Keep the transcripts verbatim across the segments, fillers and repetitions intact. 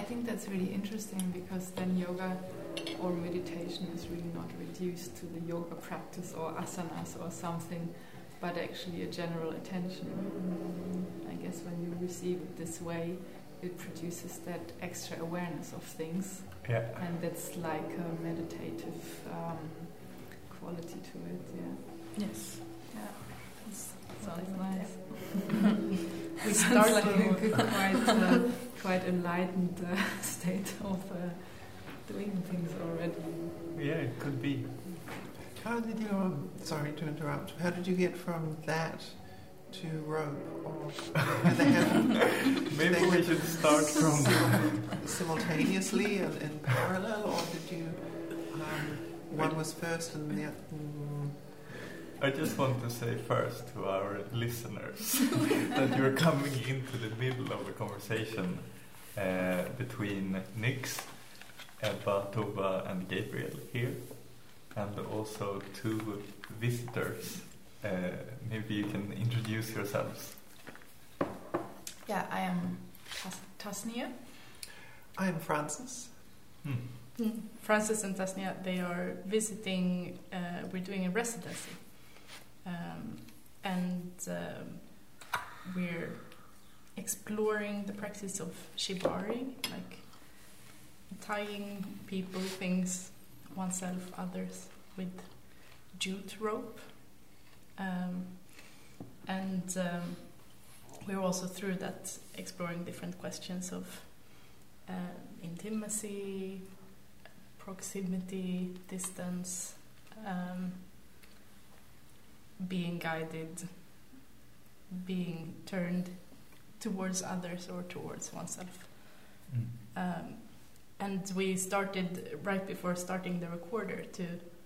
think that's really interesting, because then yoga or meditation is really not reduced to the yoga practice or asanas or something, but actually a general attention. I guess when you receive it this way, it produces that extra awareness of things. Yeah. And that's like a meditative um, quality to it, yeah. Yes. Yeah. That's, Sounds sounds like nice. We Sounds start like like a quite, uh, quite enlightened uh, state of uh, doing things already. Yeah, it could be. How did you, um, sorry to interrupt, how did you get from that to rope? Or did they have, Maybe they we have should start from... sim- simultaneously and in parallel, or did you, um, one was first and the other? Mm, I just want to say first to our listeners that you're coming into the middle of a conversation uh, between Nix, Ebba, Tova and Gabriel here, and also two visitors. Uh, maybe you can introduce yourselves. Yeah, I am Tas- Tasnia. I'm Francis. Hmm. Mm. Francis and Tasnia, they are visiting, uh, we're doing a residency. Um, and um, we're exploring the practice of shibari, like tying people, things, oneself, others, with jute rope. Um, and um, we're also through that exploring different questions of uh, intimacy, proximity, distance, um, being guided, being turned towards others or towards oneself. Mm. Um, and we started right before starting the recorder to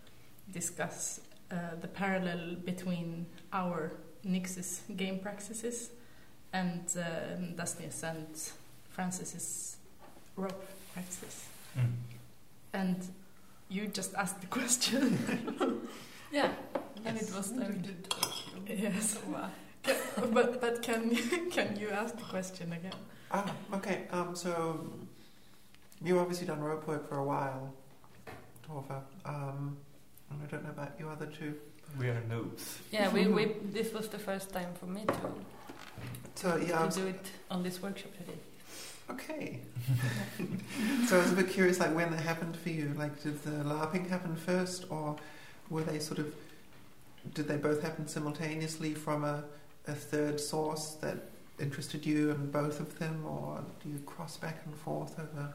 discuss uh, the parallel between our Nix's game practices and uh, Dasnia's and Francis's rope practices. Mm. And you just asked the question. Yeah, and Yes. it was time to talk. Yes. Wow. but but can you can you ask the question again? Ah, okay. Um, so you've obviously done rope work for a while, Tova. Um, and I don't know about you other two. We are noobs. Yeah, we, we this was the first time for me to, So yeah, I to was, do it on this workshop today. okay. So I was a bit curious, like when that happened for you. Like, did the LARPing happen first, or were they sort of? Did they both happen simultaneously from a, a third source that interested you in both of them, or do you cross back and forth over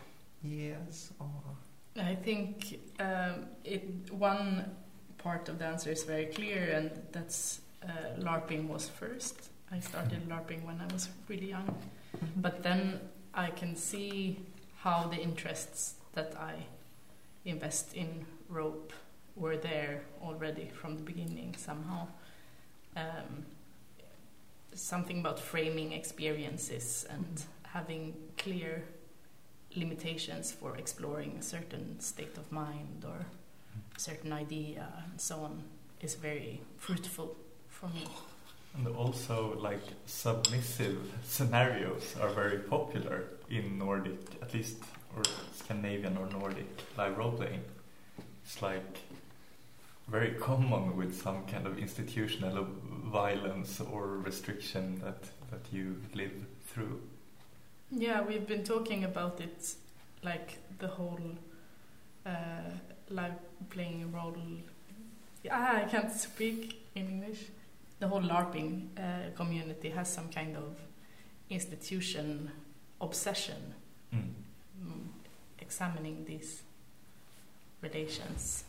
years? Or I think um, it one part of the answer is very clear, and that's uh, LARPing was first. I started LARPing when I was really young, but then I can see how the interests that I invest in rope were there already from the beginning somehow. Um, something about framing experiences and having clear limitations for exploring a certain state of mind or a certain idea and so on is very fruitful for me. And also, like, submissive scenarios are very popular in Nordic, at least, or Scandinavian or Nordic live role-playing. It's like very common with some kind of institutional violence or restriction that, that you live through. Yeah, we've been talking about it, like the whole uh, live playing role. Ah, I can't speak in English. The whole LARPing uh, community has some kind of institution obsession, Mm. mm, examining these relations.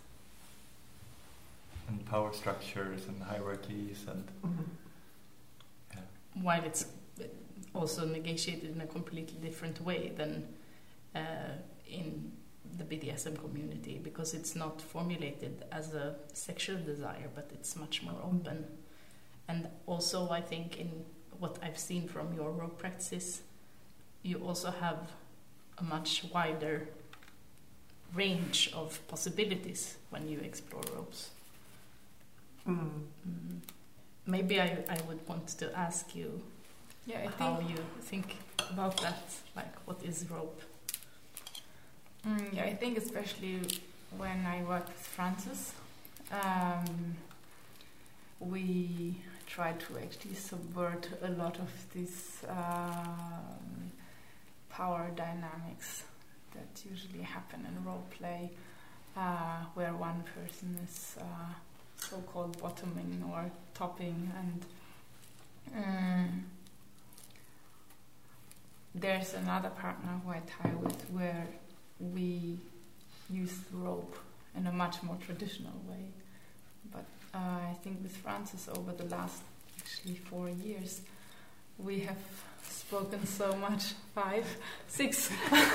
And power structures and hierarchies and Mhm. yeah. While it's also negotiated in a completely different way than uh, in the B D S M community, because it's not formulated as a sexual desire, but it's much more open. And also, I think in what I've seen from your rope practices, you also have a much wider range of possibilities when you explore ropes. Mm. Mm. Maybe I, I would want to ask you Yeah, I how think you think about that, like what is rope Mm, yeah, I think especially when I work with Francis, um, we try to actually subvert a lot of these um, power dynamics that usually happen in role play, uh, where one person is uh, so-called bottoming or topping, and um, there's another partner who I tie with where we use the rope in a much more traditional way. But uh, I think with Francis over the last actually four years, we have spoken so much, five, six,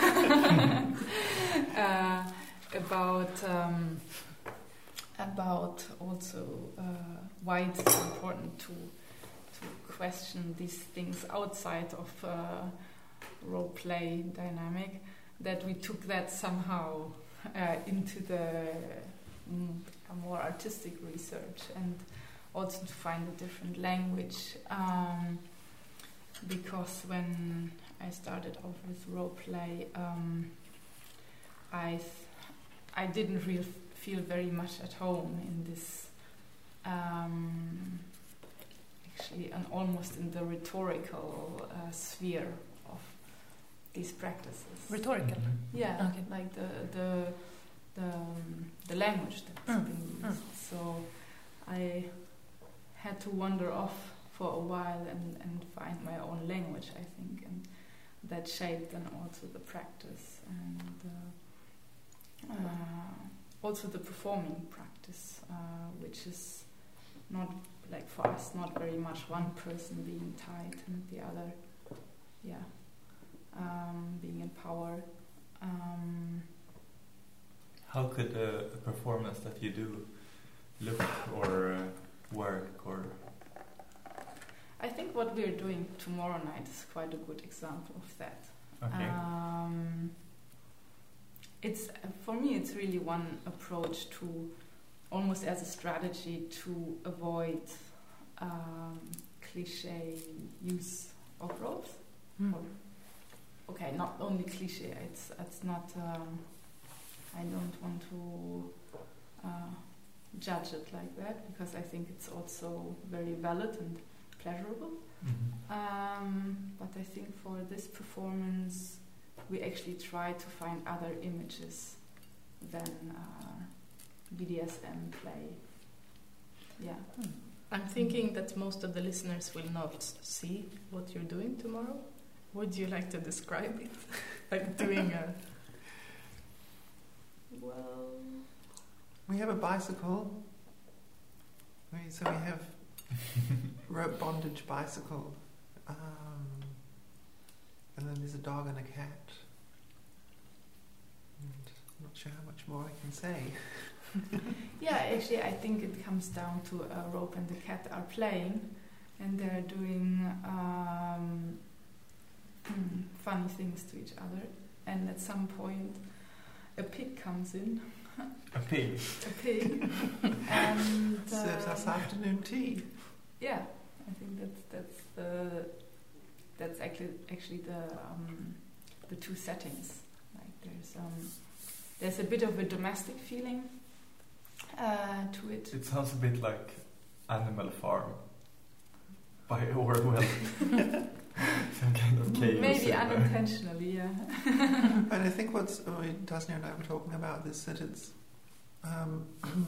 uh, about um, about also uh, why it's so important to to question these things outside of uh, role play dynamic. That we took that somehow uh, into the mm, a more artistic research, and also to find a different language. Um, because when I started off with role play, um, I th- I didn't really feel very much at home in this. Um, actually, and almost in the rhetorical uh, sphere of these practices. Rhetorical. Yeah, Okay. like the the the, um, the language that's Mm. being Mm. used. So I had to wander off for a while and, and find my own language, I think, and that shaped then also the practice and uh, uh, also the performing practice, uh, which is not like for us, not very much one person being tied and the other, yeah. Um, being in power. Um, How could a, a performance that you do look or uh, work or? I think what we're doing tomorrow night is quite a good example of that. Okay. Um, it's for me, it's really one approach to, almost as a strategy to avoid um, cliche use of ropes. Mm. Or, okay, not only cliche. It's it's not. Um, I don't want to uh, judge it like that, because I think it's also very valid and pleasurable. Mhm. Um, but I think for this performance, we actually try to find other images than uh, B D S M play. Yeah. I'm thinking that most of the listeners will not see what you're doing tomorrow. Would you like to describe it? Like doing a... Well, We have a bicycle. We, so we have rope bondage bicycle, um, and then there's a dog and a cat. And I'm not sure how much more I can say. yeah, actually, I think it comes down to a rope and the cat are playing, and they're doing um, funny things to each other. And at some point, a pig comes in. A pig. A pig. and Serves us um, afternoon tea. yeah, I think that's that's the that's actually actually the um, the two settings. Like there's um, there's a bit of a domestic feeling uh, to it. It sounds a bit like Animal Farm by Orwell. Some kind of chaos. Maybe in there. unintentionally, yeah. And I think what's oh, Tasnia and I were talking about this, that it's um,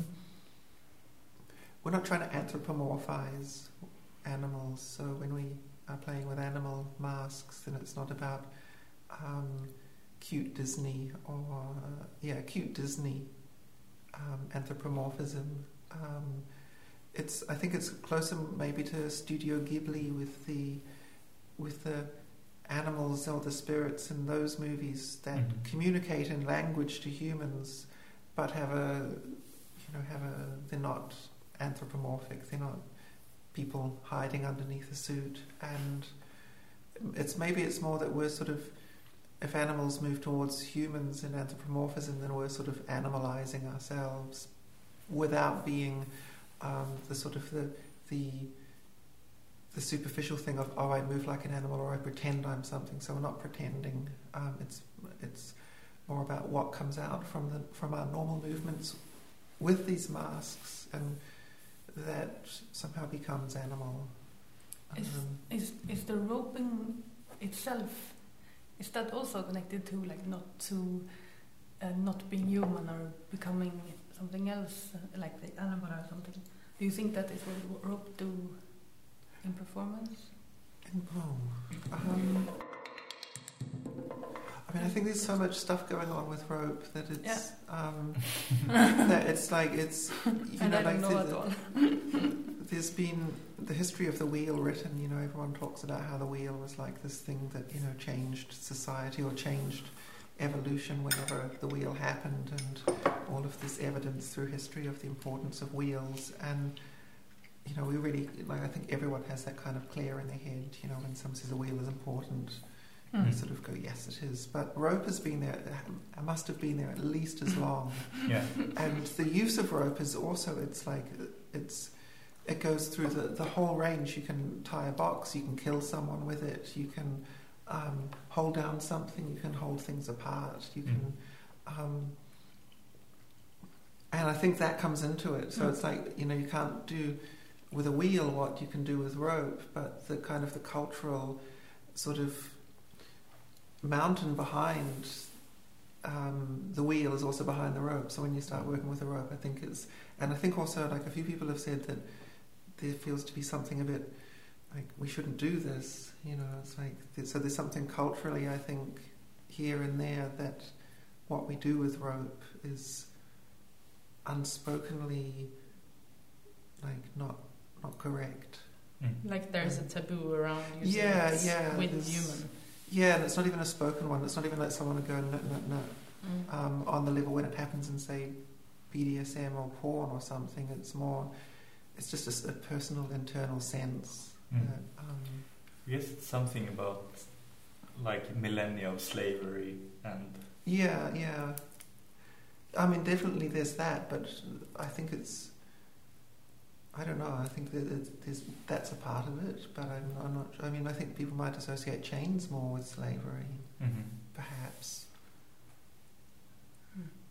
we're not trying to anthropomorphize animals. So when we are playing with animal masks, then it's not about um, cute Disney or uh, yeah, cute Disney um, anthropomorphism. Um, it's I think it's closer maybe to Studio Ghibli with the with the animals or the spirits in those movies that Mhm. communicate in language to humans, but have a, you know, have a, they're not anthropomorphic. They're not people hiding underneath a suit. And it's maybe it's more that we're sort of, if animals move towards humans in anthropomorphism, then we're sort of animalizing ourselves without being um, the sort of the the the superficial thing of, oh, I move like an animal or I pretend I'm something. So we're not pretending. Um, it's it's more about what comes out from the from our normal movements with these masks, and that somehow becomes animal. Is, Um, is is the roping itself, is that also connected to like not to uh, not being human or becoming something else, uh, like the animal or something? Do you think that is what rope do in performance? oh, um, I mean, I think there's so much stuff going on with rope that it's um, that it's like it's you And know I don't like know the, at all. there's been the history of the wheel written. You know, everyone talks about how the wheel was like this thing that you know changed society or changed evolution whenever the wheel happened, and all of this evidence through history of the importance of wheels. And you know, we really like. I think everyone has that kind of clear in their head. You know, when someone says a wheel is important, Mm. you sort of go, yes, it is. But rope has been there. It must have been there at least as long. Yeah. And the use of rope is also, it's like, it's, it goes through the, the whole range. You can tie a box, you can kill someone with it, you can um, hold down something, you can hold things apart, you can, um, and I think that comes into it. So Mm. it's like, you know, you can't do with a wheel what you can do with rope, but the kind of the cultural sort of mountain behind um, the wheel is also behind the rope. So when you start working with a rope, I think it's, and I think also like a few people have said that there feels to be something a bit like we shouldn't do this, you know, it's like, so there's something culturally, I think, here and there that what we do with rope is unspokenly like not not correct. Mm. Like there's a taboo around using Yeah, it yeah, with there's- human. Yeah, and it's not even a spoken one. It's not even like someone would go no, no, no. Mm. Um, on the level when it happens in, say, B D S M or porn or something. It's more, it's just a, s- a personal internal sense. Mm. That, um, I guess it's something about like millennia of slavery and yeah, yeah. I mean, definitely there's that, but I think it's, I don't know. I think that it's, there's, that's a part of it, but I'm, I'm not. I mean, I think people might associate chains more with slavery, Mhm. perhaps. Mm.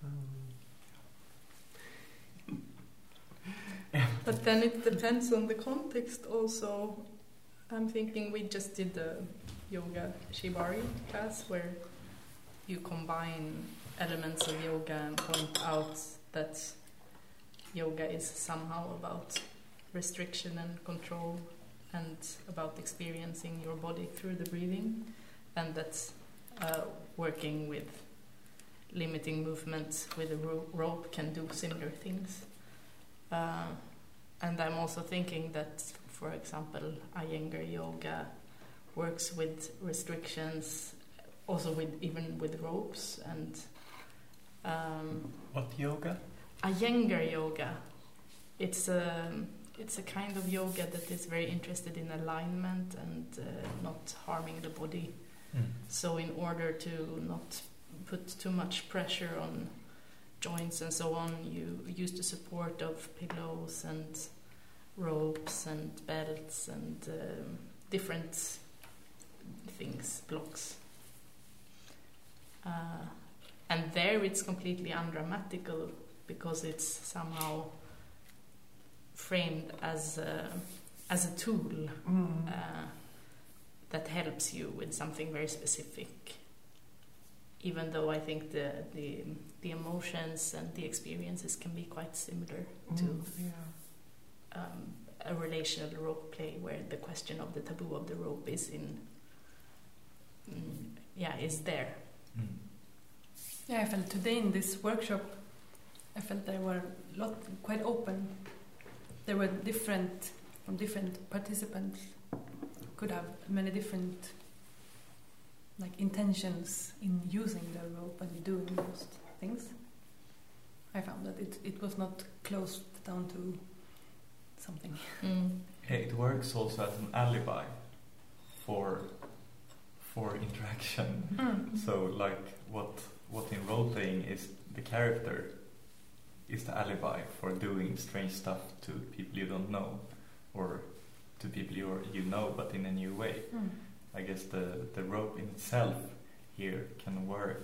Um, But then it depends on the context also. I'm thinking we just did the yoga shibari class where you combine elements of yoga and point out that yoga is somehow about restriction and control and about experiencing your body through the breathing, and that uh, working with limiting movements with a ro- rope can do similar things. Uh, and I'm also thinking that, for example, Iyengar yoga works with restrictions, also with even with ropes and. Um, What yoga? Iyengar yoga, it's a it's a kind of yoga that is very interested in alignment and uh, not harming the body. Mm. So in order to not put too much pressure on joints and so on, you use the support of pillows and ropes and belts and um, different things, blocks. Uh, and there it's completely undramatical because it's somehow framed as a, as a tool mm. uh, that helps you with something very specific. Even though I think the, the the emotions and the experiences can be quite similar to Mm, yeah. um, a relational rope play, where the question of the taboo of the rope is in, mm, yeah, is there. Mm. Yeah, I felt today in this workshop, I felt they were a lot quite open. There were different, from different participants, could have many different like intentions in using the rope and doing those things. I found that it, it was not closed down to something. Mm. It works also as an alibi for for interaction. Mm. So like what what in role playing is the character is the alibi for doing strange stuff to people you don't know, or to people you you know but in a new way. Mm. I guess the the rope in itself here can work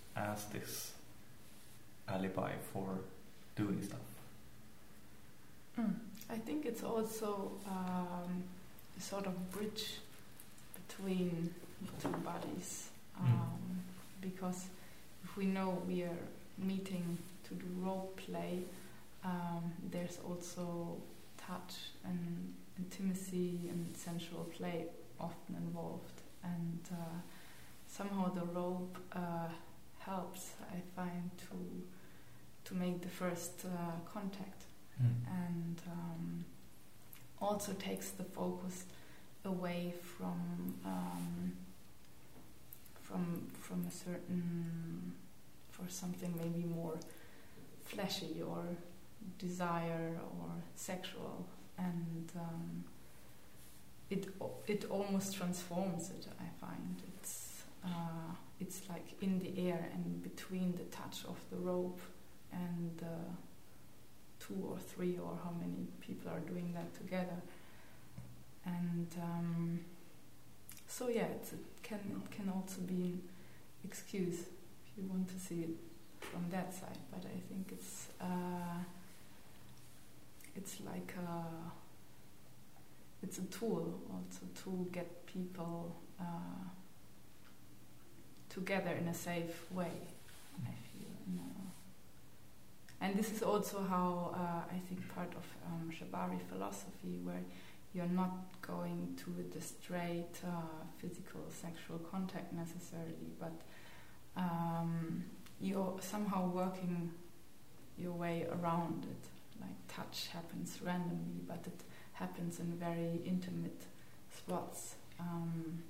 as this alibi for doing stuff? Mm. I think it's also um, a sort of bridge between the two bodies, um, Mm. because if we know we are meeting to do role play, um, there's also touch and intimacy and sensual play often involved, and uh, somehow the rope uh, helps, I find, to to make the first uh, contact, Mm. and um, also takes the focus away from um, from from a certain, for something maybe more fleshy or desire or sexual, and um, it it almost transforms it. I find it's uh, it's like in the air and between the touch of the rope and uh, two or three or how many people are doing that together, and um, so yeah, it's, it can it can also be an excuse if you want to see it from that side. But I think it's uh, it's like a it's a tool also to get people uh, together in a safe way, I feel. You know. And this is also how uh, I think part of um, Jabari philosophy, where you're not going to the straight uh, physical sexual contact necessarily, but um, you're somehow working your way around it. Like touch happens randomly, but it happens in very intimate spots. Um,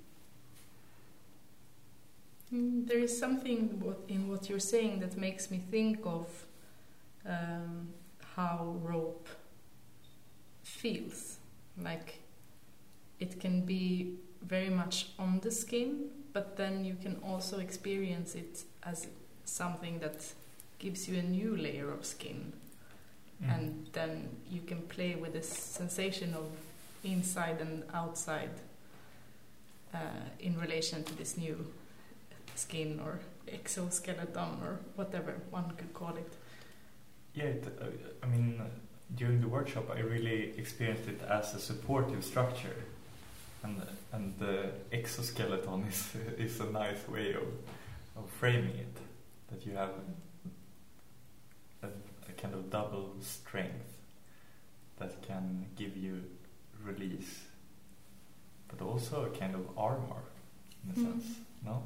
Mm, there is something what, in what you're saying that makes me think of um, how rope feels. Like it can be very much on the skin, but then you can also experience it as something that gives you a new layer of skin. Mm. And then you can play with the sensation of inside and outside uh, in relation to this new skin or exoskeleton or whatever one could call it. Yeah, it, uh, I mean, uh, during the workshop I really experienced it as a supportive structure, and and the exoskeleton is is a nice way of of framing it, that you have a, a kind of double strength that can give you release, but also a kind of armor in a Mm. sense, no?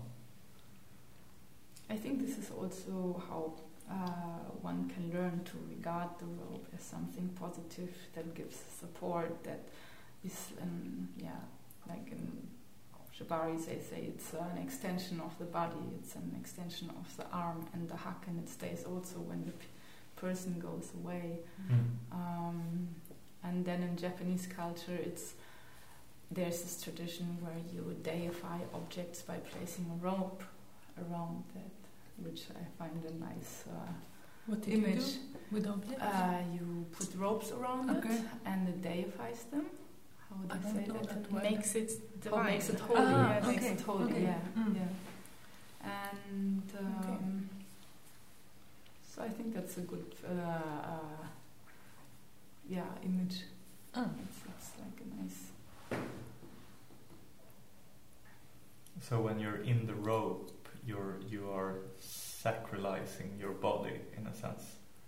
I think this is also how uh, one can learn to regard the rope as something positive that gives support, that is, um, yeah, like in Jabari they say it's uh, an extension of the body, it's an extension of the arm and the hug, and it stays also when the p- person goes away. Mm. Um, and then in Japanese culture, it's there's this tradition where you deify objects by placing a rope around that, which I find a nice uh, What did image. you do with objects? Uh, you put ropes around Okay. it, and it deifies them. How would I I, don't say know that? that in word. Makes it Oh, divine. makes it holy. Ah, yeah, makes okay, it holy. okay. Yeah, Mm. yeah. And um, Okay. so I think that's a good, uh, uh, yeah, image. Ah. It's, it's like a nice. So when you're in the rope, you're you are sacralizing your body in a sense.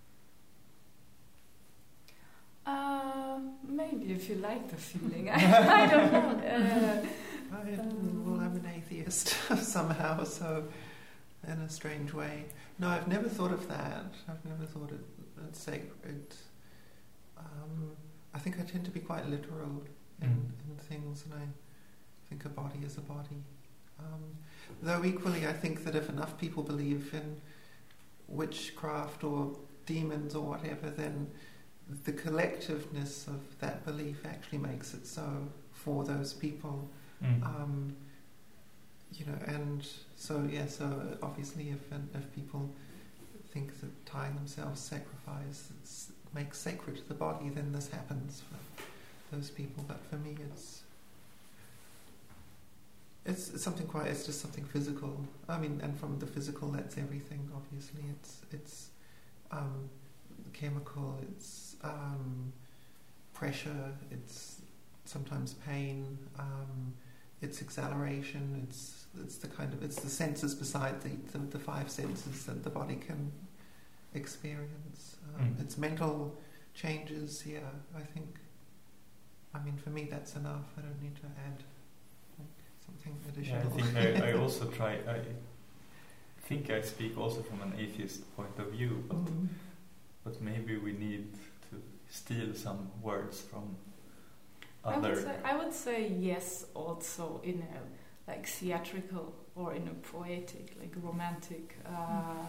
Uh, maybe if you like the feeling, I, I don't know. Uh, I, Um, well, I'm an atheist somehow, so in a strange way. No, I've never thought of that. I've never thought it, it's sacred. Um, I think I tend to be quite literal in, Mm. in things, and I think a body is a body. Um, though equally, I think that if enough people believe in witchcraft or demons or whatever, then the collectiveness of that belief actually makes it so for those people. Mm. Um, you know, and so yeah, so obviously, if if people think that tying themselves sacrifice it's, makes sacred the body, then this happens for those people. But for me, it's it's, it's something quite. It's just something physical. I mean, and from the physical, that's everything. Obviously, it's it's um, chemical. It's um, pressure. It's sometimes pain. Um, it's acceleration. It's it's the kind of it's the senses beside the the, the five senses that the body can experience. Um, Mm. It's mental changes. Yeah, I think. I mean, for me, that's enough. I don't need to add like, something Yeah, additional. I think I, I also try. I think I speak also from an atheist point of view, but Mm. but maybe we need to steal some words from I would, other. say, I would say yes also in a like theatrical or in a poetic, like romantic uh,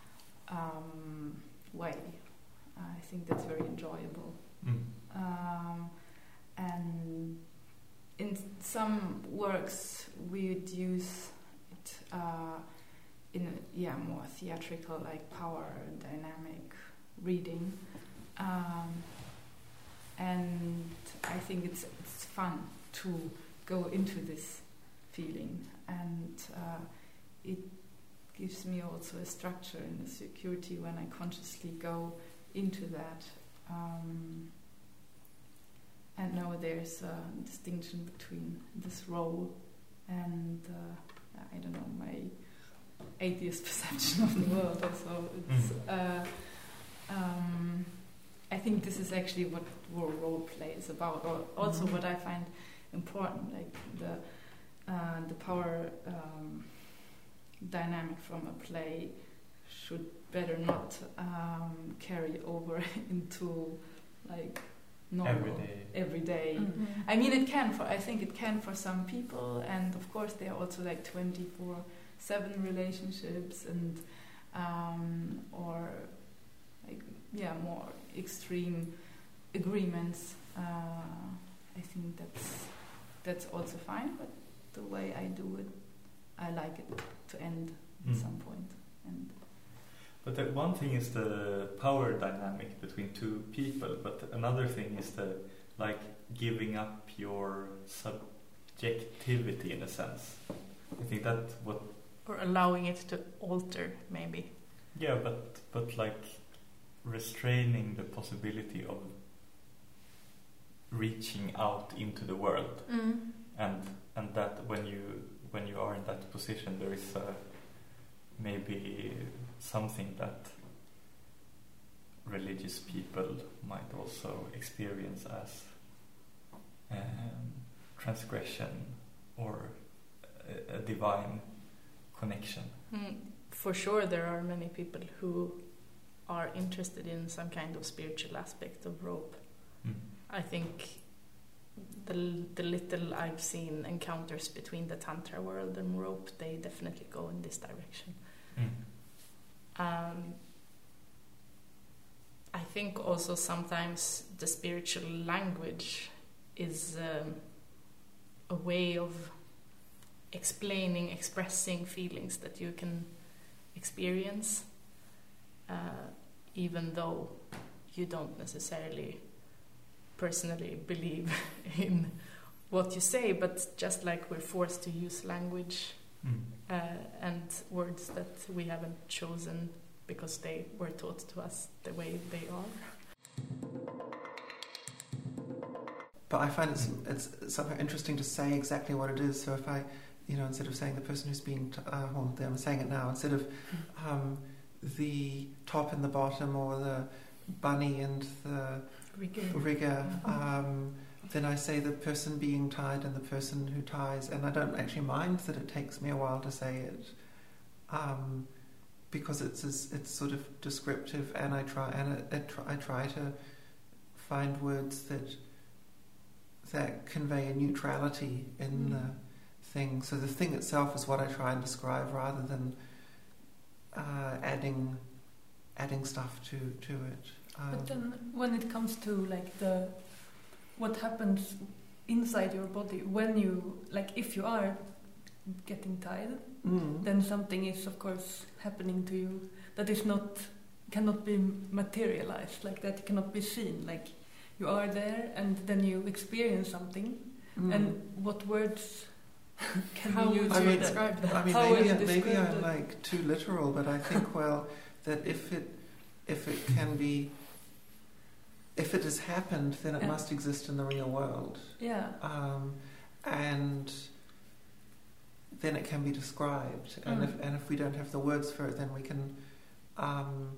um, way. I think that's very enjoyable. Mm. Um, and in some works we would use it uh, in a yeah, more theatrical, like power dynamic reading. Um, and I think it's it's fun to go into this feeling, and uh, it gives me also a structure and a security when I consciously go into that, um, and know there's a distinction between this role and uh, I don't know, my atheist perception of the world. Also, it's. Uh, um, I think this is actually what role play is about, or also Mhm. what I find important, like the uh, the power um, dynamic from a play should better not um, carry over into like normal Everyday. everyday. Mhm. I mean, it can for I think it can for some people, and of course there are also like twenty-four seven relationships and um, or like yeah more extreme agreements. Uh, I think that's that's also fine, but the way I do it, I like it to end at Mm. some point. And But the one thing is the power dynamic between two people, but another thing is the like giving up your subjectivity in a sense. I think that what Or allowing it to alter, maybe. yeah, but but like restraining the possibility of reaching out into the world, Mm. and and that when you when you are in that position, there is a, maybe something that religious people might also experience as um, transgression or a, a divine connection. Mm. For sure, there are many people who are interested in some kind of spiritual aspect of rope. Mm. I think the the little I've seen encounters between the tantra world and rope, they definitely go in this direction. Mm. Um, I think also sometimes the spiritual language is um, a way of explaining, expressing feelings that you can experience, uh, even though you don't necessarily personally believe in what you say, but just like we're forced to use language Mm. uh, and words that we haven't chosen because they were taught to us the way they are. But I find it's it's somehow interesting to say exactly what it is. So if I, you know, instead of saying the person who's being, t- uh, well, I'm saying it now. Instead of um, the top and the bottom, or the bunny and the rigger, um, then I say the person being tied and the person who ties, and I don't actually mind that it takes me a while to say it, um, because it's it's sort of descriptive, and I try and it, it, I try to find words that that convey a neutrality in Mm. the thing. So the thing itself is what I try and describe, rather than uh, adding adding stuff to to it. Um, But then, when it comes to like the what happens inside your body when you like, if you are getting tired, mm. then something is of course happening to you that is not cannot be materialized, like that cannot be seen. Like you are there, and then you experience something, Mm. and what words Can How you would I you mean, describe that? I mean, How would maybe, you maybe describe I'm that? like too literal, but I think, well, that if it if it can be, if it has happened, then it Yeah. must exist in the real world, Yeah. um, and then it can be described. And Mm. if and if we don't have the words for it, then we can um,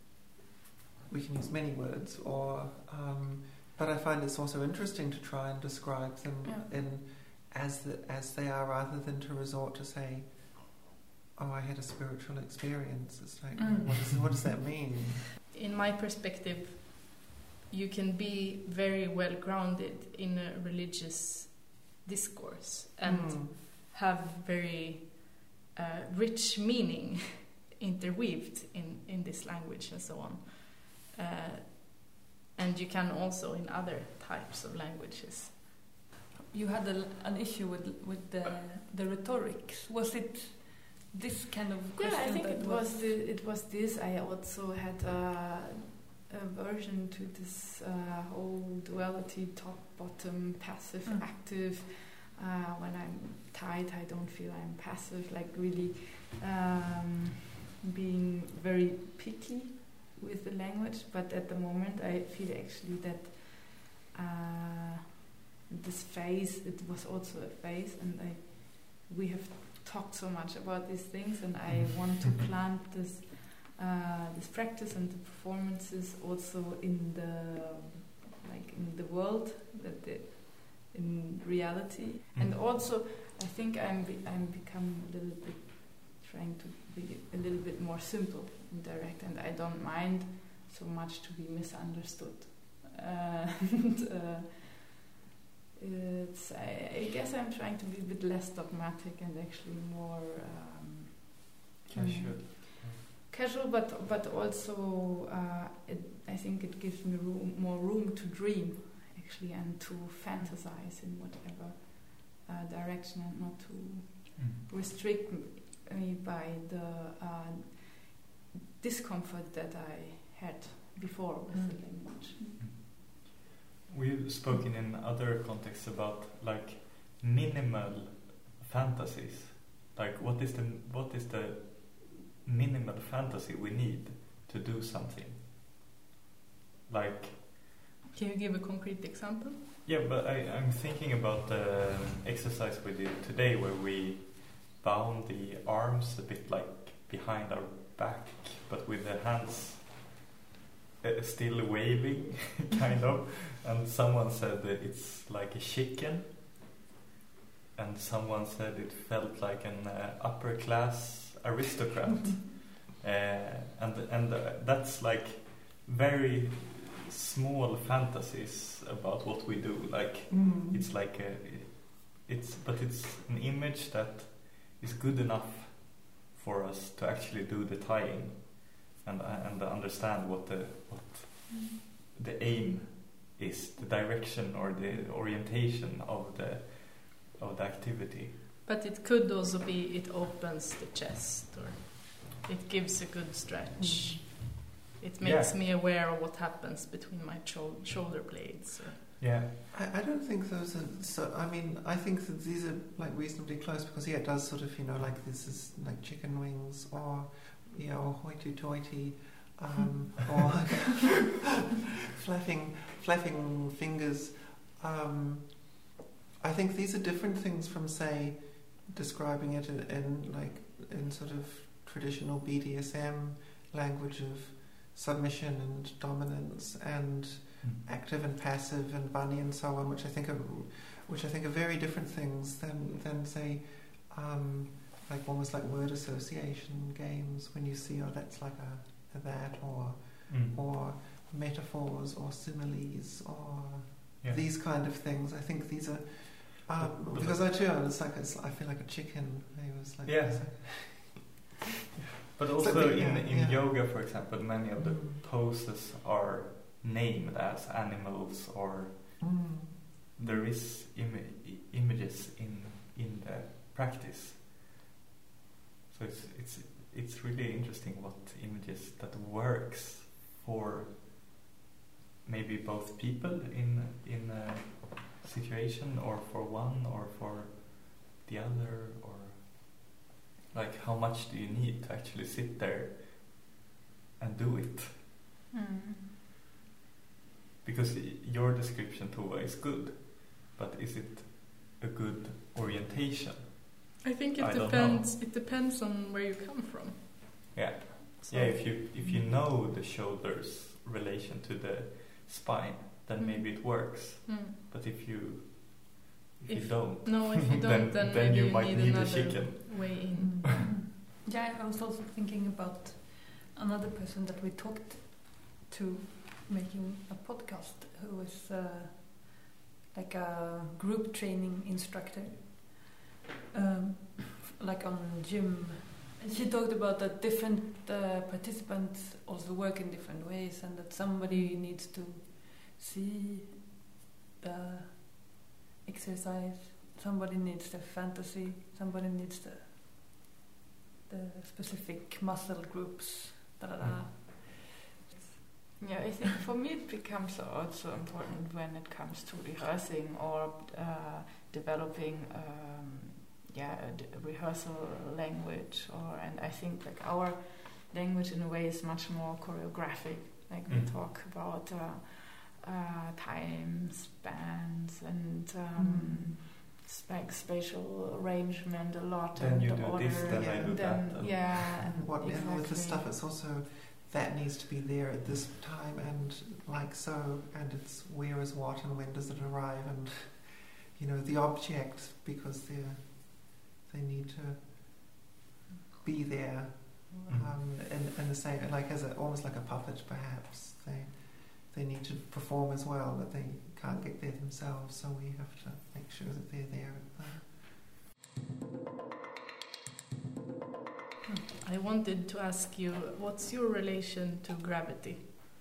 we can use many words. Or um, but I find it's also interesting to try and describe them Yeah. in as the, as they are, rather than to resort to say, "Oh, I had a spiritual experience." It's like, Mm. what, does, what does that mean? In my perspective, you can be very well grounded in a religious discourse and Mm. have very uh, rich meaning interweaved in, in this language and so on. Uh, and you can also in other types of languages. You had a, an issue with with the the rhetorics. Was it this kind of question? Yeah, I think that it was the, it was this. I also had a aversion to this uh, whole duality, top, bottom, passive, Mm. active. Uh, when I'm tight, I don't feel I'm passive. Like really um, being very picky with the language. But at the moment, I feel actually that uh, this phase, it was also a phase, and I we have talked so much about these things, and I want to plant this uh, this practice and the performances also in the like in the world, that the, in reality, and also I think I'm be, I'm become a little bit trying to be a little bit more simple and direct, and I don't mind so much to be misunderstood. Uh, and, uh, It's, I, I guess I'm trying to be a bit less dogmatic and actually more um, Casual. casual, but but also uh, it, I think it gives me room, more room to dream actually, and to fantasize in whatever uh, direction, and not to Mm. restrict me by the uh, discomfort that I had before with Mm. the language. We've spoken in other contexts about like minimal fantasies. Like what is the what is the minimal fantasy we need to do something? Like Can you give a concrete example? yeah, but I, I'm thinking about the exercise we did today, where we bound the arms a bit like behind our back, but with the hands uh, still waving, kind of. And someone said that it's like a chicken, and someone said it felt like an uh, upper class aristocrat, uh, and and uh, that's like very small fantasies about what we do. Like Mm. it's like a, it's but it's an image that is good enough for us to actually do the tying and uh, and understand what the what the aim is, the direction or the orientation of the of the activity. But it could also be it opens the chest, or it gives a good stretch. It makes Yeah. me aware of what happens between my chol- shoulder blades. Or Yeah. I, I don't think those are so. I mean, I think that these are like reasonably close, because yeah, it does sort of, you know, like this is like chicken wings, or you know, hoity-toity, um, or flapping flapping fingers. Um, I think these are different things from, say, describing it in, in like in sort of traditional B D S M language of submission and dominance and active and passive and bunny and so on, which I think are which I think are very different things than than say um, like almost like word association games, when you see, oh, that's like a, a that, or Mm. or metaphors or similes or Yeah. these kind of things. I think these are um, But- but because I too it's like it's, I feel like a chicken. I was like Yeah. it's like- But So also the- in yeah, in yeah. yoga, for example, many of the Mm. poses are named as animals, or Mm. there is Im- i- images in in the practice. So it's it's it's really interesting what images that works for maybe both people in in a situation, or for one, or for the other, or like how much do you need to actually sit there and do it? Mm. Because y- your description, Tova, is good, but is it a good orientation? I think it I don't depends. It depends on where you come from. Yeah. So Yeah, if you if you know the shoulders relation to the spine, then Mm. maybe it works. Mm. But if you if, If- you don't, No, if you don't, then, then, then maybe you you might need, need a another chicken. way in. Yeah, I was also thinking about another person that we talked to making a podcast who was uh, like a group training instructor, um, like on gym. And she talked about that different uh, participants also work in different ways, and that somebody needs to see the exercise, somebody needs the fantasy, somebody needs the the specific muscle groups. Da da da. Yeah, I think for me it becomes also important when it comes to rehearsing or uh, developing, um, yeah, a d- rehearsal language. Or and I think like our language in a way is much more choreographic. Like we Mm. talk about uh, uh, time spans and um, s- like spatial arrangement a lot. Then and you the do order, this, then I Yeah. do then, that. and- yeah, And what exactly. and with the stuff, it's also that needs to be there at this time and like so, and it's where is what and when does it arrive, and you know the object, because they they need to be there, Mhm. um, and and the same like as a, almost like a puppet perhaps. They they need to perform as well, but they can't get there themselves, so we have to make sure that they're there at the I wanted to ask you, what's your relation to gravity?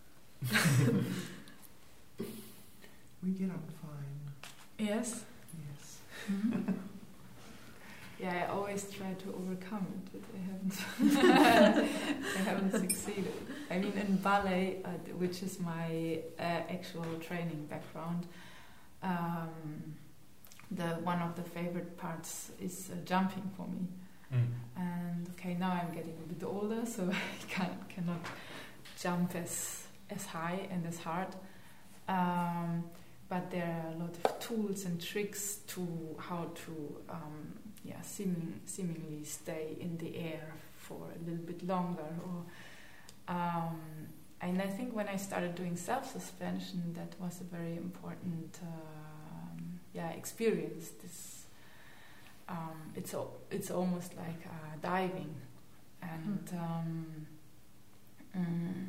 We get on fine. Yes. Yes. Yeah, I always try to overcome it, but I haven't. I haven't succeeded. I mean, in ballet, uh, which is my uh, actual training background, um, the one of the favorite parts is uh, jumping for me. Mm. And okay, now I'm getting a bit older, so I can cannot jump as as high and as hard. Um, but there are a lot of tools and tricks to how to um, yeah seeming, seemingly stay in the air for a little bit longer. Or um, and I think when I started doing self-suspension, that was a very important um, yeah experience. This. Um, it's al- it's almost like uh, diving, and um, mm,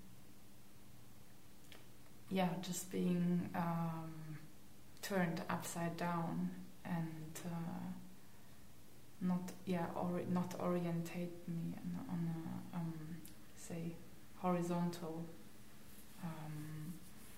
yeah, just being um, turned upside down and uh, not yeah or not orientate me on, on a um, say horizontal um,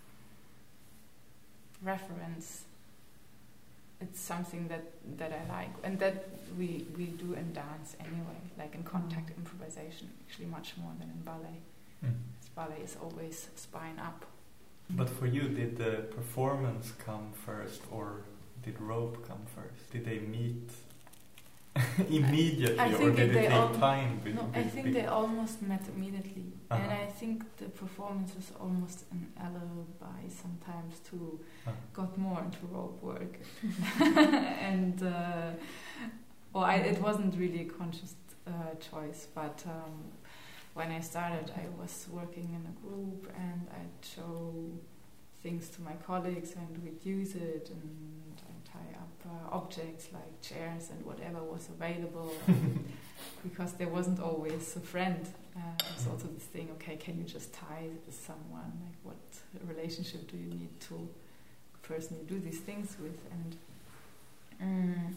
reference. It's something that, that I like, and that we, we do in dance anyway, like in contact improvisation, actually much more than in ballet. Mm. Because ballet is always spine up. But for you, did the performance come first, or did rope come first? Did they meet immediately, I or think did it they take all- time? Be- No, I be- think be- they almost met immediately, and Uh-huh. I think the performance was almost an alibi sometimes to Uh. got more into rope work, and uh, or I, it wasn't really a conscious uh, choice, but um, when I started, I was working in a group, and I'd show things to my colleagues, and we'd use it, and I'd tie up uh, objects like chairs and whatever was available. Because there wasn't always a friend. Uh, there's also this thing, okay, can you just tie someone? Like, what relationship do you need to the person you do these things with? And mm,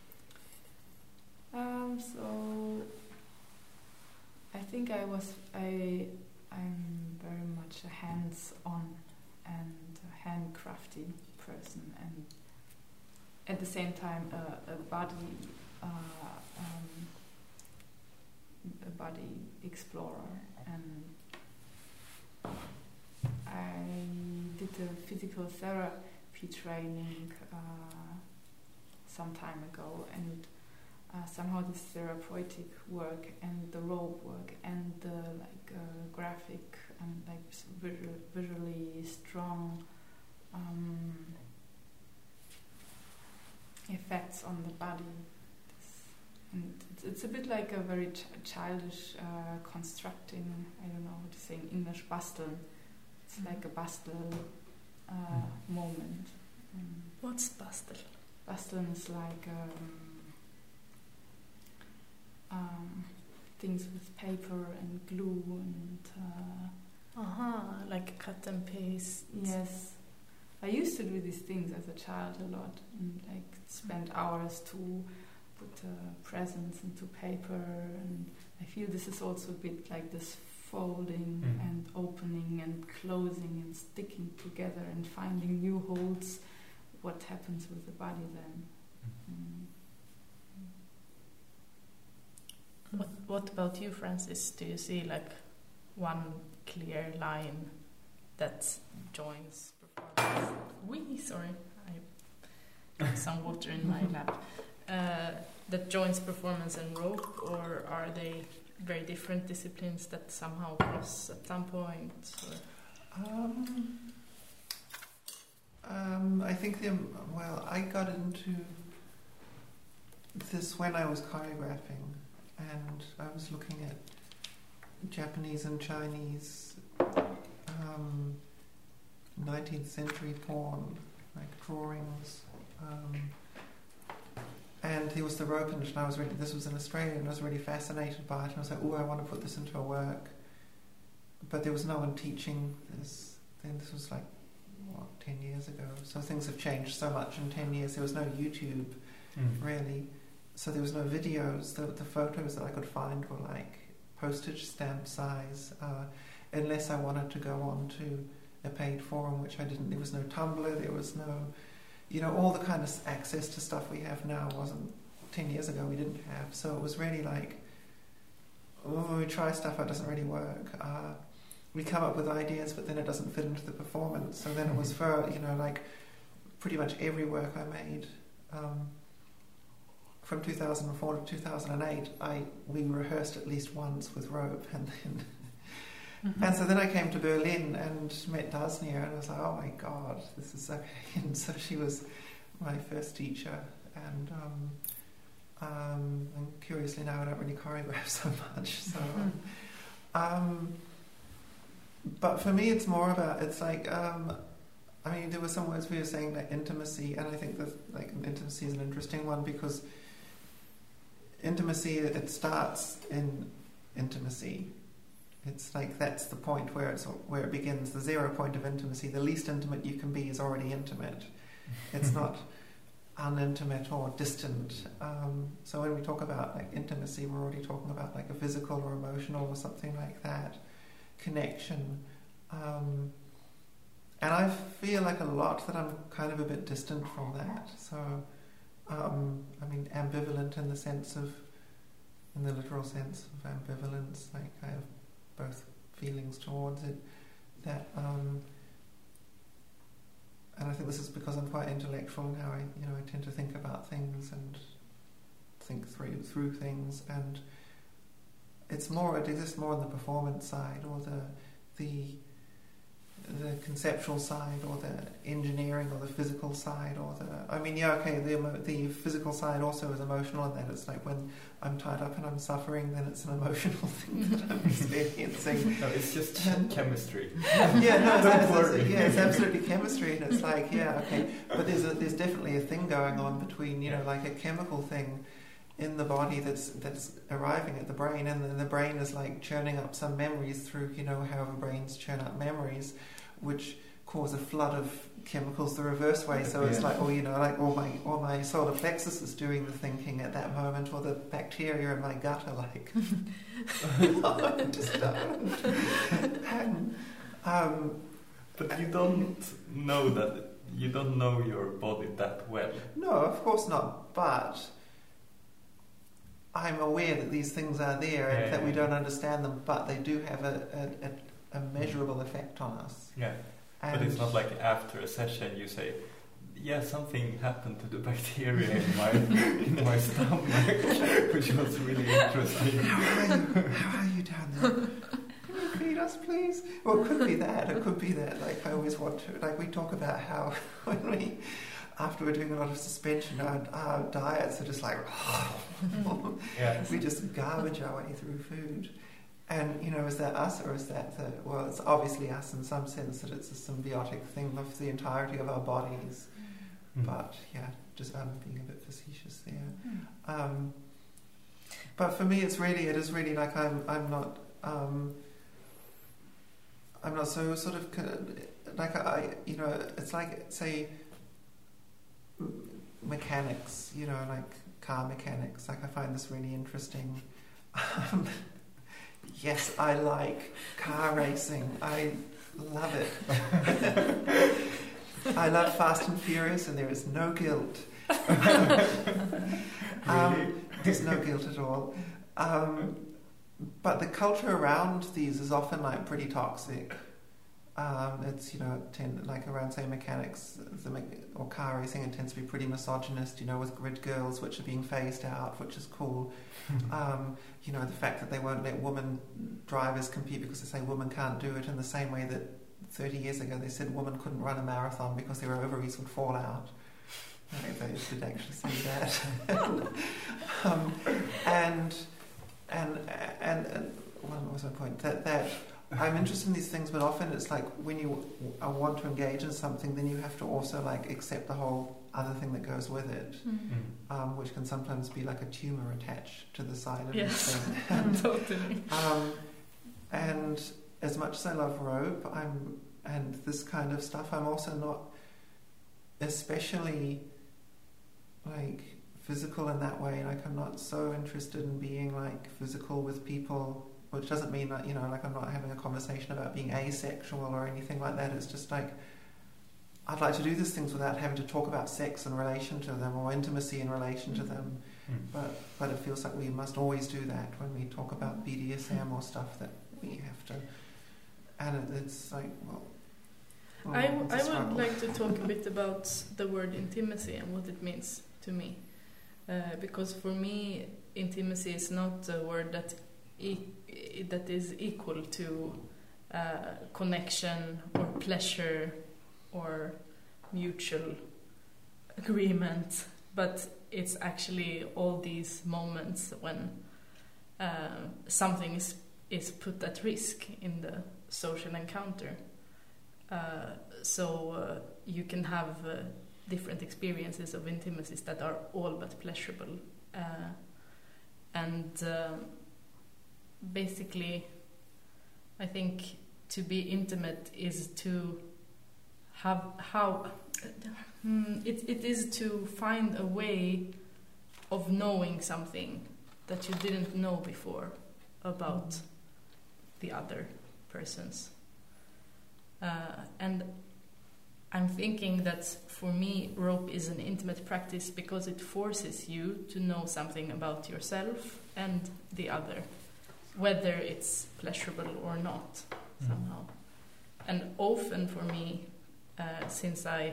um, so I think I was I I'm very much a hands-on and a handcrafty person, and at the same time a, a body. Uh, um, a body explorer, and I did a physical therapy training uh, some time ago, and uh, somehow this therapeutic work and the rope work and the like uh, graphic and like visual, visually strong um, effects on the body. And it's, it's a bit like a very ch- childish uh, constructing, I don't know how to say in English, basteln. It's mm-hmm. like a bastel uh, mm. moment. Mm. What's bastel? Basteln is like um, um, things with paper and glue and... Uh, uh-huh, like cut and paste. Yes. I used to do these things as a child a lot and like spend hours to put uh, presents into paper, and I feel this is also a bit like this folding mm. and opening and closing and sticking together and finding new holes. What happens with the body then? Mm. What, what about you, Francis? Do you see like one clear line that joins performance? Wee, sorry, I got some water in my lap. Uh, that joins performance and rope, or are they very different disciplines that somehow cross at some point? Um, um, I think the well, I got into this when I was choreographing, and I was looking at Japanese and Chinese um, nineteenth century porn, like drawings. Um, And there was the rope, and I was really, this was in Australia, and I was really fascinated by it. And I was like, oh, I want to put this into a work. But there was no one teaching this. Then this was like, what, ten years ago. So things have changed so much in ten years. There was no YouTube, mm. really. So there was no videos. The, the photos that I could find were like postage stamp size, uh, unless I wanted to go on to a paid forum, which I didn't. There was no Tumblr, there was no... You know, all the kind of access to stuff we have now wasn't ten years ago we didn't have. So it was really like, oh, we try stuff, it doesn't really work. Uh, we come up with ideas, but then it doesn't fit into the performance. So then it was for, you know, like pretty much every work I made um, from two thousand four to two thousand eight, I we rehearsed at least once with rope. And then Mm-hmm. And so then I came to Berlin and met Dasnia, and I was like, oh my God, this is okay. And so she was my first teacher, and um, um, and curiously now I don't really choreograph so much. So, um, but for me it's more about, it's like, um, I mean, there were some words we were saying, like intimacy, and I think that like intimacy is an interesting one, because intimacy, it starts in intimacy. It's like that's the point where it's where it begins, the zero point of intimacy. The least intimate you can be is already intimate. It's not unintimate or distant. Um, so when we talk about like intimacy, we're already talking about like a physical or emotional or something like that connection. Um, and I feel like a lot that I'm kind of a bit distant from that. So um, I mean, ambivalent in the sense of, in the literal sense of ambivalence, like I have both feelings towards it, that um, and I think this is because I'm quite intellectual in how I, you know, I tend to think about things and think through through things, and it's more, it exists more on the performance side, or the the the conceptual side, or the engineering, or the physical side, or the, I mean, yeah, okay, the the physical side also is emotional, and that it's like when I'm tied up and I'm suffering, then it's an emotional thing that I'm experiencing. No, it's just um, chemistry. Yeah, no, it's, it's, it's, yeah, it's absolutely chemistry, and it's like, yeah, okay, but there's a, there's definitely a thing going on between, you know, like a chemical thing in the body that's that's arriving at the brain, and then the brain is like churning up some memories through, you know, however brains churn up memories, which cause a flood of chemicals the reverse way. So it's yeah. like, oh, you know, like all my all my solar plexus is doing the thinking at that moment, or the bacteria in my gut are like, oh, just don't. And, um, but you don't know that, you don't know your body that well. No, of course not. But I'm aware that these things are there, and yeah, that yeah, we don't yeah. understand them, but they do have a, a, a a measurable effect on us. Yeah, and but it's not like after a session you say, yeah, something happened to the bacteria in my in my stomach, which was really interesting. How are you? How are you down there? Can you feed us, please? Well, it could be that. It could be that. Like I always want to. Like we talk about how when we, after we're doing a lot of suspension, our, our diets are just like Yeah. we just garbage our way through food. And, you know, is that us or is that the... Well, it's obviously us in some sense that it's a symbiotic thing of the entirety of our bodies. Mm. But, yeah, just um, being a bit facetious there. Mm. Um, but for me, it's really... It is really like I'm I'm not... Um, I'm not so sort of... Like, I... You know, it's like, say, mechanics, you know, like car mechanics. Like, I find this really interesting. Um, Yes, I like car racing. I love it. I love Fast and Furious, and there is no guilt. um, there's no guilt at all. Um, but the culture around these is often like pretty toxic. Um, it's, you know, tend, like around, say, mechanics the me- or car racing, it tends to be pretty misogynist, you know, with grid girls, which are being phased out, which is cool. um, you know, the fact that they won't let women drivers compete because they say women can't do it, in the same way that thirty years ago they said women couldn't run a marathon because their ovaries would fall out. No, they did actually say that. um, and, and, and, and, well, what was my point? That, that I'm interested in these things, but often it's like when you w- want to engage in something, then you have to also like accept the whole other thing that goes with it, Mm. um, which can sometimes be like a tumor attached to the side of Yes. this thing. Totally. um, and as much as I love rope, I'm and this kind of stuff, I'm also not especially like physical in that way. Like I'm not so interested in being like physical with people. Which doesn't mean that, you know, like I'm not having a conversation about being asexual or anything like that. It's just like, I'd like to do these things without having to talk about sex in relation to them or intimacy in relation to them. Mm. But but it feels like we must always do that when we talk about B D S M or stuff, that we have to. And it, it's like, well... well I, w- it's a I would struggle. like to talk a bit about the word intimacy and what it means to me. Uh, because for me, intimacy is not a word that e- that is equal to uh, connection or pleasure or mutual agreement, but it's actually all these moments when uh, something is, is put at risk in the social encounter. Uh, so uh, you can have uh, different experiences of intimacies that are all but pleasurable. Uh, and uh, basically, I think to be intimate is to have how mm, it it is to find a way of knowing something that you didn't know before about the other persons. Uh, and I'm thinking that for me, rope is an intimate practice because it forces you to know something about yourself and the other, whether it's pleasurable or not, Mm. somehow. And often for me, uh, since I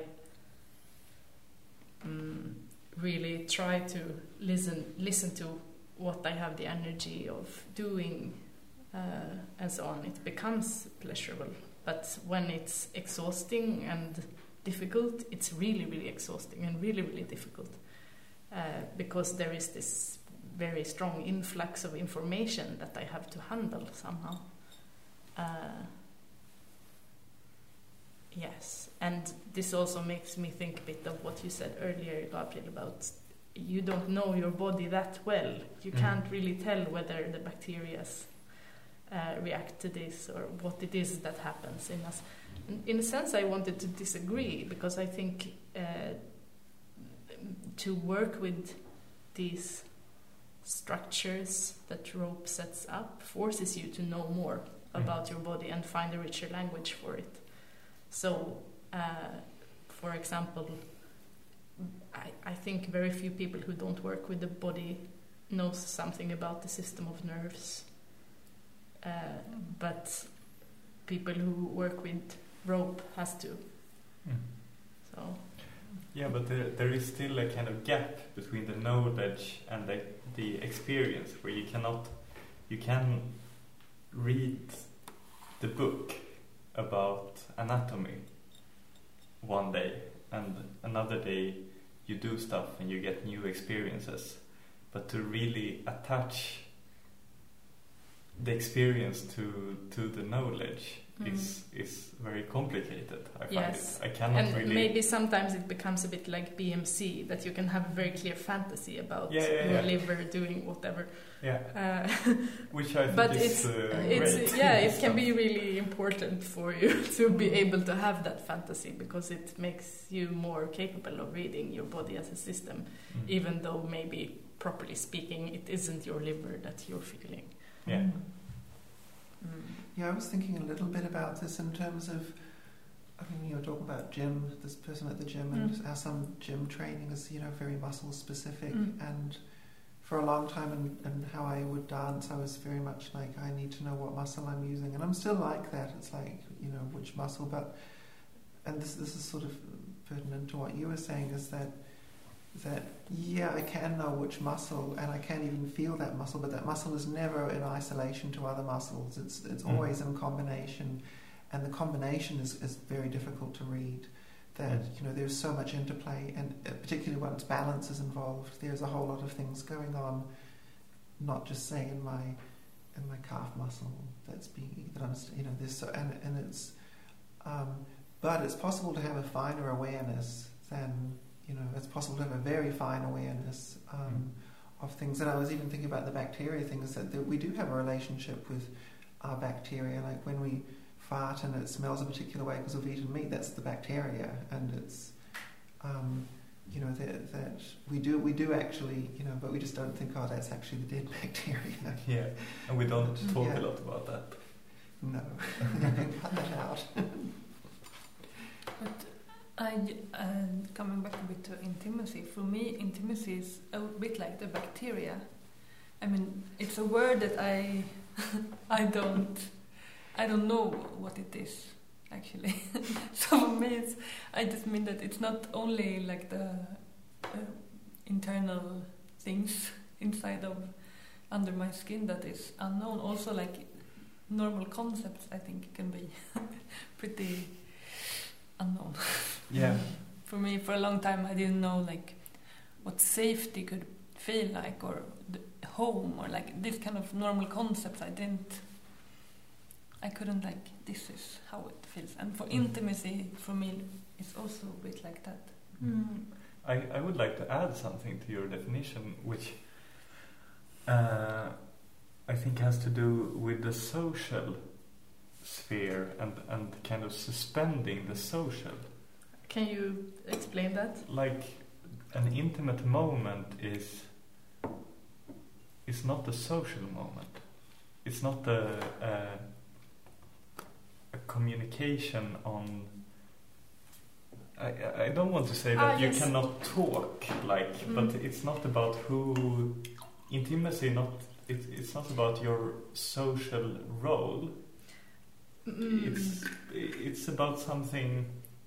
um, really try to listen listen to what I have the energy of doing uh, and so on, it becomes pleasurable. But when it's exhausting and difficult, it's really, really exhausting and really, really difficult uh, because there is this very strong influx of information that I have to handle somehow. Uh, yes, and this also makes me think a bit of what you said earlier, Gabriel, about you don't know your body that well. You Mm. can't really tell whether the bacteria uh, react to this or what it is that happens in us. In a sense, I wanted to disagree because I think uh, to work with these structures that rope sets up forces you to know more about your body and find a richer language for it. So, uh, for example, I, I think very few people who don't work with the body knows something about the system of nerves. Uh, but people who work with rope has to. Mm. So Yeah, but there, there is still a kind of gap between the knowledge and the, the experience, where you cannot, you can read the book about anatomy one day, and another day you do stuff and you get new experiences. But to really attach the experience to to the knowledge mm. is is very complicated. I find yes. it. I cannot and really. Maybe sometimes it becomes a bit like B M C, that you can have a very clear fantasy about yeah, yeah, your yeah. liver doing whatever. Yeah. Uh, Which I think but is it's, uh, it's great. yeah, it can be really important for you to be able to have that fantasy, because it makes you more capable of reading your body as a system, mm. even though maybe properly speaking it isn't your liver that you're feeling. Yeah. Mm. Mm. Yeah, I was thinking a little bit about this in terms of, I mean, you were talking about gym, this person at the gym, and Mm. how some gym training is, you know, very muscle specific. Mm. And for a long time, and, and how I would dance, I was very much like, I need to know what muscle I'm using. And I'm still like that. It's like, you know, which muscle, but, and this this is sort of pertinent to what you were saying, is that that yeah, I can know which muscle, and I can even feel that muscle, but that muscle is never in isolation to other muscles. It's it's Mm. always in combination, and the combination is, is very difficult to read. That, you know, there's so much interplay, and uh, particularly once balance is involved, there's a whole lot of things going on, not just say in my in my calf muscle that's being that I'm, you know, there's so, and and it's um, but it's possible to have a finer awareness than, you know, it's possible to have a very fine awareness um, of things. And I was even thinking about the bacteria things, that, that we do have a relationship with our bacteria. Like when we fart and it smells a particular way because we've eaten meat, that's the bacteria, and it's um, you know, that, that we do we do actually, you know, but we just don't think, oh, that's actually the dead bacteria. Yeah, and we don't talk Yeah. a lot about that. No, cut that out. But I, uh, coming back a bit to intimacy, for me intimacy is a bit like the bacteria. I mean, it's a word that I I don't I don't know what it is actually. So for me, it's, I just mean that it's not only like the uh, internal things inside of under my skin that is unknown. Also, like normal concepts, I think can be pretty unknown. Yeah. For me, for a long time, I didn't know like what safety could feel like, or the home, or like this kind of normal concepts. I didn't. I couldn't like. This is how it feels, and for intimacy, for me, it's also a bit like that. Mm. I I would like to add something to your definition, which uh, I think has to do with the social sphere and and kind of suspending the social. Can you explain that? Like an intimate moment is is not a social moment. It's not a, a, a communication on. I I don't want to say that Ah, you yes. cannot talk, like, Mm. but it's not about who intimacy. Not it, it's not about your social role. Mm. It's it's about something.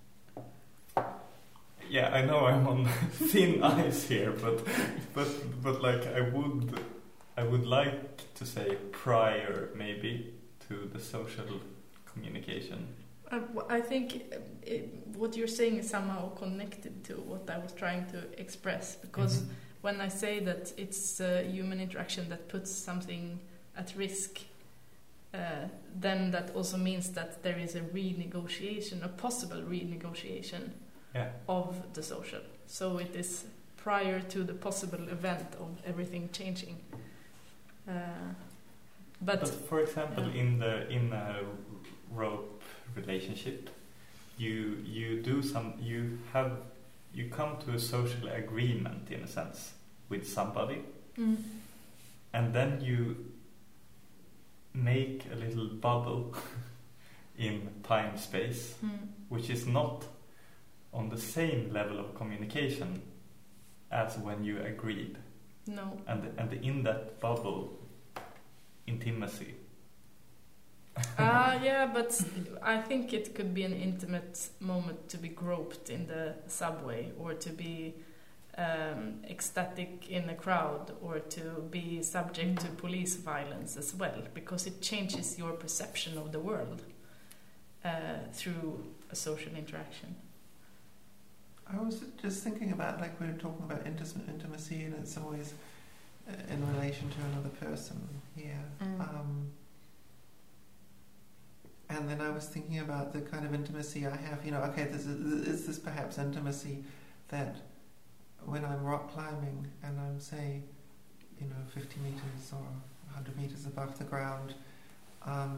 Yeah, I know I'm on thin ice here, but but but like I would I would like to say prior maybe to the social communication. Uh, w- I think uh, it, what you're saying is somehow connected to what I was trying to express, because Mhm. when I say that it's a human interaction that puts something at risk, uh, then that also means that there is a renegotiation, a possible renegotiation Yeah. of the social. So it is prior to the possible event of everything changing. Uh, but, But for example, yeah. in the in a rope relationship, you you do some you have you come to a social agreement in a sense with somebody, mm, and then you make a little bubble in time space, mm, which is not on the same level of communication as when you agreed, no. and and in that bubble, intimacy Uh, yeah, but I think it could be an intimate moment to be groped in the subway, or to be um, ecstatic in a crowd, or to be subject to police violence as well, because it changes your perception of the world uh, through a social interaction. I was just thinking about, like, we were talking about inti- intimacy, and it's always uh, in relation to another person here. Mm. Um, and then I was thinking about the kind of intimacy I have. You know, okay, this is, is this perhaps intimacy that when I'm rock climbing and I'm, say, you know, fifty meters or one hundred meters above the ground, um,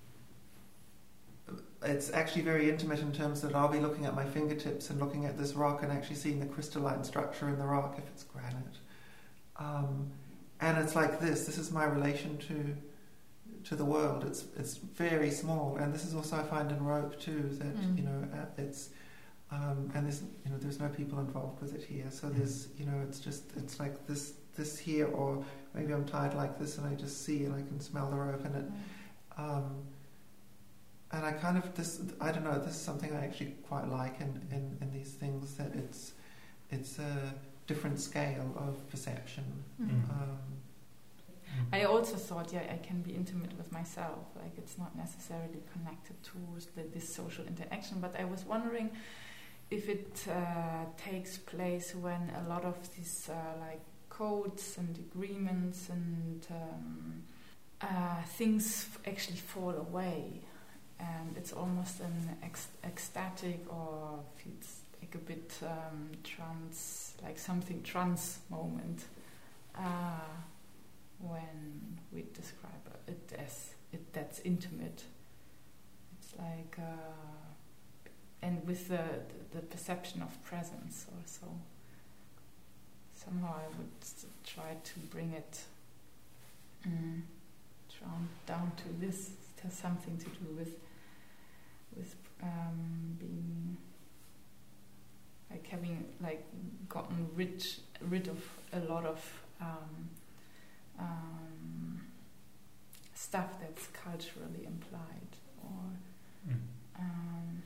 it's actually very intimate in terms that I'll be looking at my fingertips and looking at this rock and actually seeing the crystalline structure in the rock if it's granite. Um, and it's like this. This is my relation to to the world. It's it's very small, and this is also I find in rope too that Mm. you know uh, it's um, and there's you know there's no people involved with it here. So there's you know it's just it's like this this here, or maybe I'm tied like this and I just see and I can smell the rope and it. Um, And I kind of this I don't know this is something I actually quite like in, in, in these things, that it's it's a different scale of perception. Mm. Um, I also thought, yeah, I can be intimate with myself. Like, it's not necessarily connected to the, this social interaction. But I was wondering if it uh, takes place when a lot of these uh, like codes and agreements and um, uh, things f- actually fall away. And it's almost an ex- ecstatic, or feels like a bit um, trance, like something trance moment, uh, when we describe it as it that's intimate. It's like, uh, and with the, the the perception of presence also. Somehow I would s- try to bring it mm, down down to this. It has something to do with. with um, being like having like gotten rid rid of a lot of um, um, stuff that's culturally implied, or Mm. um,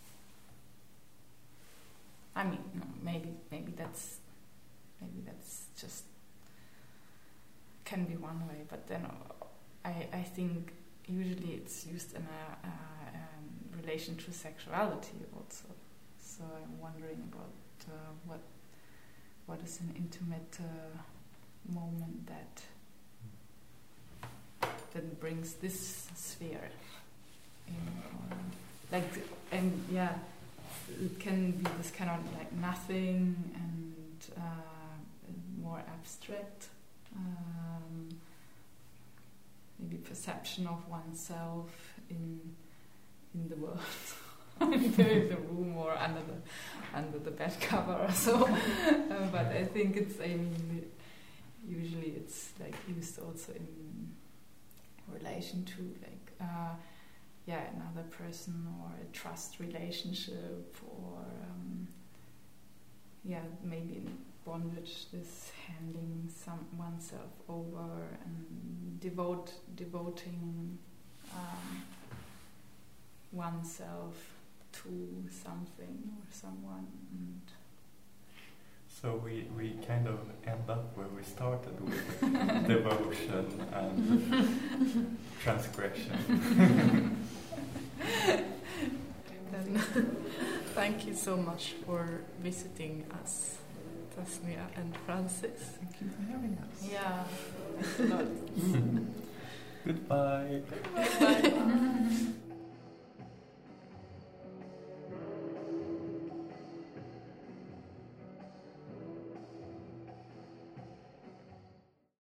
I mean no, maybe maybe that's maybe that's just can be one way, but then I I think usually it's used in a, a um, relation to sexuality also. So I'm wondering about uh, what what is an intimate uh, moment that then brings this sphere in, or like, and yeah, it can be this kind of like nothing and uh, more abstract. Um, maybe perception of oneself in in the world, in the, the room, or under the under the bed cover or so. uh, but I think it's, I mean, usually it's like used also in relation to like uh, yeah, another person, or a trust relationship, or um, yeah, maybe in bondage, this handing some oneself over and devote devoting um, oneself to something or someone. And So we, we kind of end up where we started, with devotion and transgression. Then, thank you so much for visiting us, Tasnia and Francis. Thank you for having us. yeah, thanks a lot. Goodbye. Bye.